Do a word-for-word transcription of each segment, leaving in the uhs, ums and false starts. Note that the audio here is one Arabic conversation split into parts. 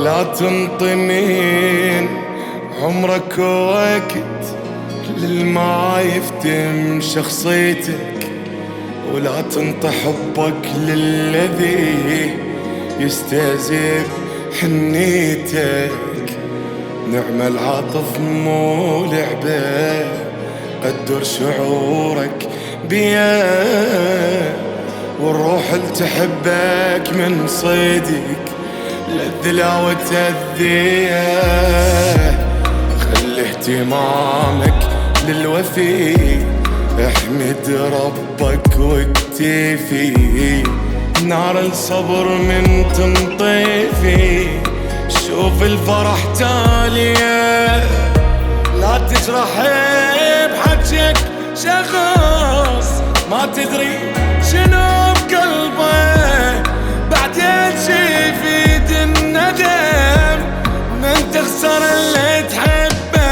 لا تنطي من عمرك وقت للما يفتم شخصيتك، ولا تنطي حبك للذي يستهزئ حنيتك. نعم العاطف مو لعبة، قدر شعورك بيا، والروح اللي تحبك من صيدك للذلا وتأذيه. خلي اهتمامك للوفي، احمد ربك واكتفي. نار الصبر من تنطفي، شوف الفرح تاليه. لا تجرح بحجك شخص ما تدري شنو بقلبه، بعدين شي يفيد الندم من تخسر اللي تحبه.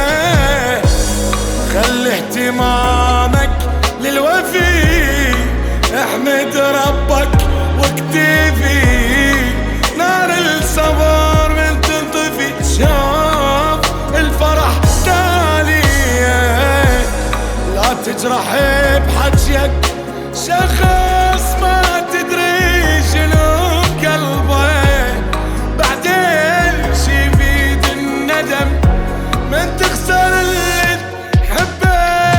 خلي اهتمامك للوفي، احمد ربك واكتفي. نار الصبر من تنطفي، شوف الفرح تاليه. لا تجرح بحجك شخص ما تدري شنو بقلبه، بعدين شي يفيد الندم من تخسر اللي تحبه.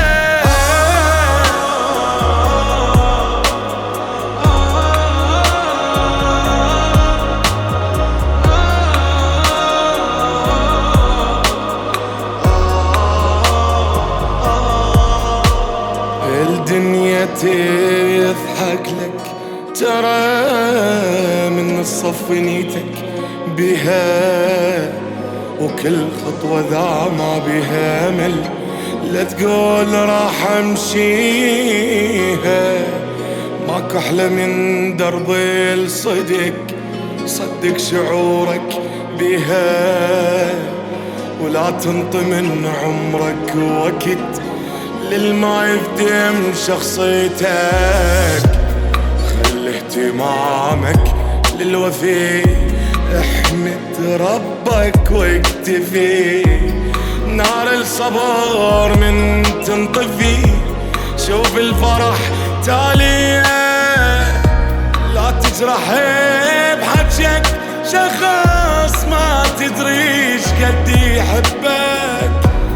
الدنيا تضحك لك ترى من الصف نيتك بها، وكل خطوة ذا ما بها مل. لا تقول راح امشيها، ماكو احلى من درب الصدق، صدق شعورك بها. ولا تنطي من عمرك وقت للما يفتم شخصيتك. خلي اهتمامك للوفي، احمد ربك واكتفي. نار الصبر من تنطفي، شوف الفرح تاليه. لا تجرح بحجك شخص ما تدري شقد يحبك،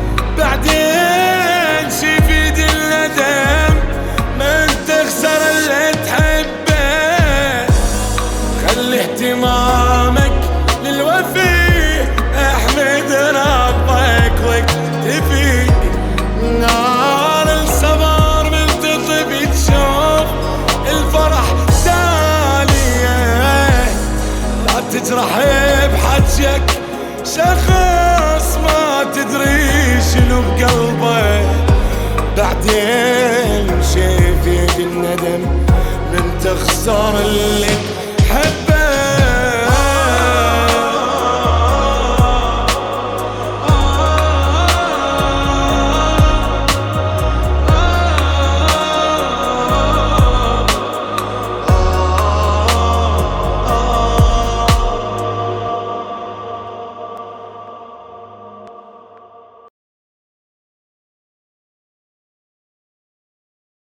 بعدين شي يفيد الندم من تخسر اللي تحبه. خلي اهتمامك للوفي، احمد ربك واكتفي. نار الصبر من تطفي، تشوف الفرح تاليه. لا تجرح بحجك شخص ما تدري شنو بقلبه، بعدين شي يفيد الندم من تخسر اللي